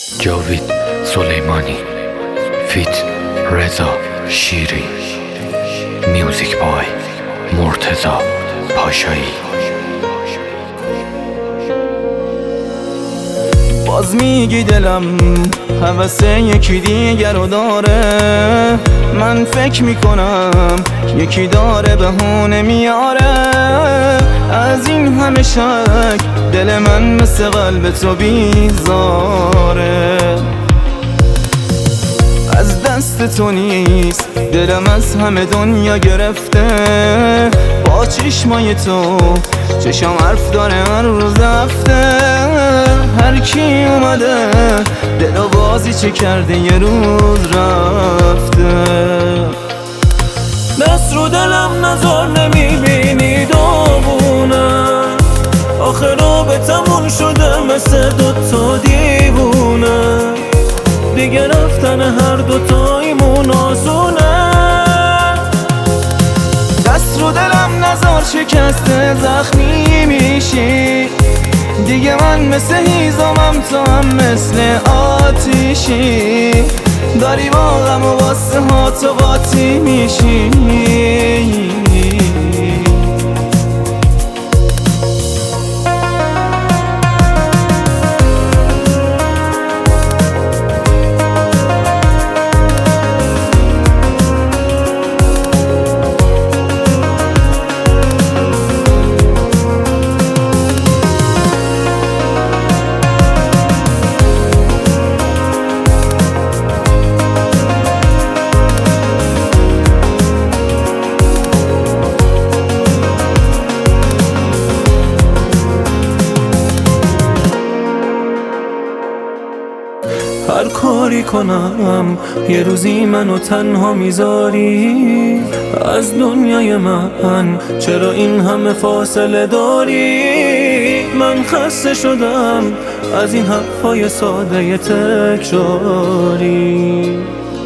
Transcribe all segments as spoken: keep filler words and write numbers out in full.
جاوید سلیمانی فیت رضا شیری، میوزیک بای مرتضی پاشایی. باز میگی دلم هوس یکی دیگر رو داره، من فکر میکنم یکی داره بهونه میاره. از این همه شک دل من مثل قلب تو بیزاره. از دست تو نیست دلم از همه دنیا گرفته، با چشمای تو چشم حرف داره هر روز هفته. هر کی اومده دلو بازی چه کرده یه روز رفته. دست رو دلم نظر نمیبینی داغونه، آخه رابطمون شده مثل دوتا دیوونه. دیگه رفتن هر دوتایمون آسونه. دست رو دلم نظر شکسته زخمی میشی. دیگه من مثل هیزمم تو هم مثل آتیشی. داری با غم و واسه ها تو قاطی میشی. هر کاری کنم یه روزی منو تنها میذاری. از دنیای من چرا این همه فاصله داری؟ من خسته شدم از این حرفای ساده تکراری.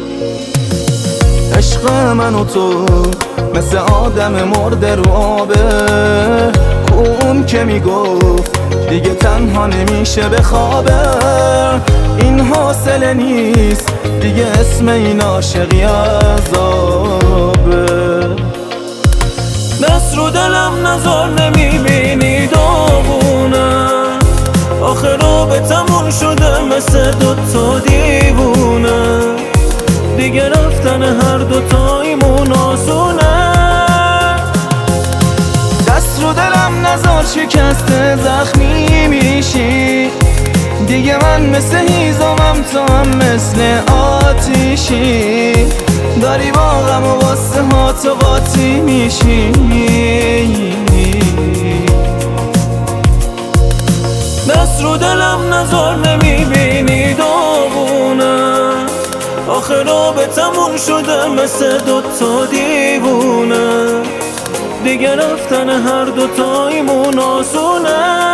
عشق من و تو مثل آدم مرده رو آبه، اون که میگفت دیگه تنها نمیشه بخوابه. این حاصله نیست دیگه، اسم این عاشقی عذابه. دست رو دلم نظر نمیبینی داغونه، آخه رابطمون شده مثل دوتا دیوونه. دیگه رفتن هر دوتایمون آسونه. دست رو دلم نظر شکسته زخمی میشی. دیگه من مثل هیزمم تو هم مثل آتیشی. داری با غم و واسه ها تو قاطی میشی. دست رو دلم نظر نمیبینی داغونه، آخه رابطمون شده مثل دوتا دیوونه. دیگه رفتن هر دوتایمون آسونه.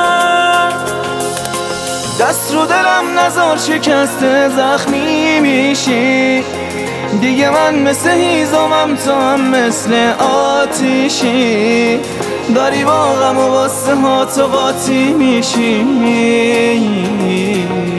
دست رو دلم نظر شکسته زخمی میشی. دیگه من مثل هیزمم تو هم مثل آتیشی. داری با غم و واسه ها تو قاطی میشی.